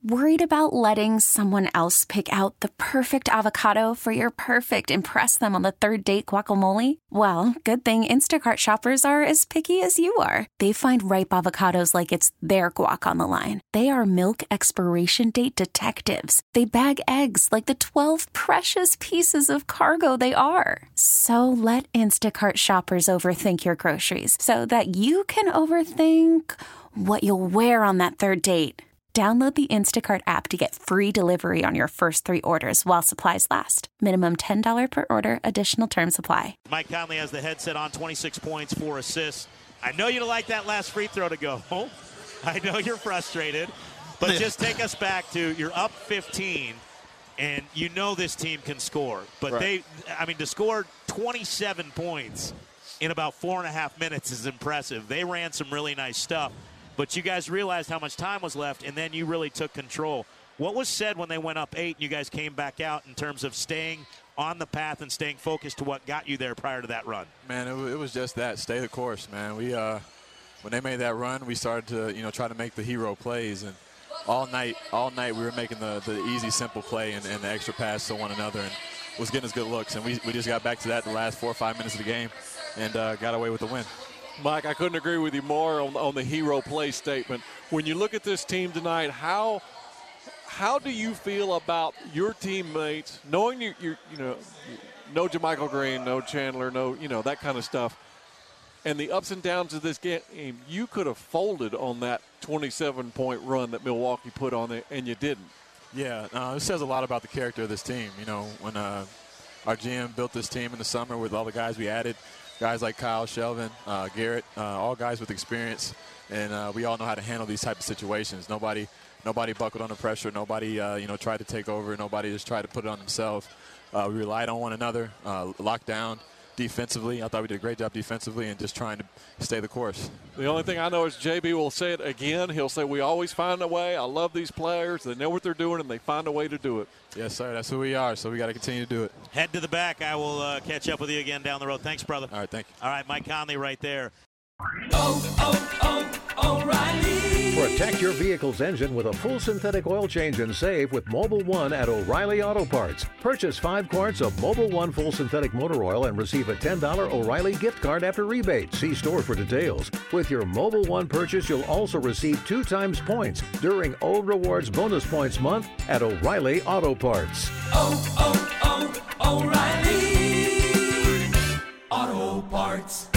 Worried about letting someone else pick out the perfect avocado for your perfect impress them on the third date guacamole? Well, good thing Instacart shoppers are as picky as you are. They find ripe avocados like it's their guac on the line. They are milk expiration date detectives. They bag eggs like the 12 precious pieces of cargo they are. So let Instacart shoppers overthink your groceries so that you can overthink what you'll wear on that third date. Download the Instacart app to get free delivery on your first 3 orders while supplies last. Minimum $10 per order. Additional terms apply. Mike Conley has the headset on, 26 points, 4 assists. I know you'd like that last free throw to go. I know you're frustrated. But just take us back to you're up 15, and you know this team can score. But right. to score 27 points in about 4.5 minutes is impressive. They ran some really nice stuff. But you guys realized how much time was left, and then you really took control. What was said when they went up 8 and you guys came back out in terms of staying on the path and staying focused to what got you there prior to that run? Man, it was just that. Stay the course, man. We when they made that run, we started to try to make the hero plays, and all night we were making the easy, simple play and the extra pass to one another, and was getting us good looks. And we just got back to that in the last 4 or 5 minutes of the game and got away with the win. Mike, I couldn't agree with you more on the hero play statement. When you look at this team tonight, how do you feel about your teammates, knowing you no JaMychal Green, no Chandler, no that kind of stuff, and the ups and downs of this game? You could have folded on that 27-point run that Milwaukee put on it, and you didn't. Yeah, it says a lot about the character of this team. When our GM built this team in the summer with all the guys we added, guys like Kyle, Shelvin, Garrett, all guys with experience, and we all know how to handle these type of situations. Nobody buckled under pressure. Nobody, tried to take over. Nobody just tried to put it on themselves. We relied on one another, locked down defensively. I thought we did a great job defensively and just trying to stay the course. The only thing I know is JB will say it again. He'll say, we always find a way. I love these players. They know what they're doing, and they find a way to do it. Yes, sir. That's who we are, so we got to continue to do it. Head to the back. I will catch up with you again down the road. Thanks, brother. All right, thank you. All right, Mike Conley right there. O'Reilly. Protect your vehicle's engine with a full synthetic oil change and save with Mobil 1 at O'Reilly Auto Parts. Purchase 5 quarts of Mobil 1 full synthetic motor oil and receive a $10 O'Reilly gift card after rebate. See store for details. With your Mobil 1 purchase, you'll also receive 2 times points during O Rewards Bonus Points Month at O'Reilly Auto Parts. O'Reilly Auto Parts.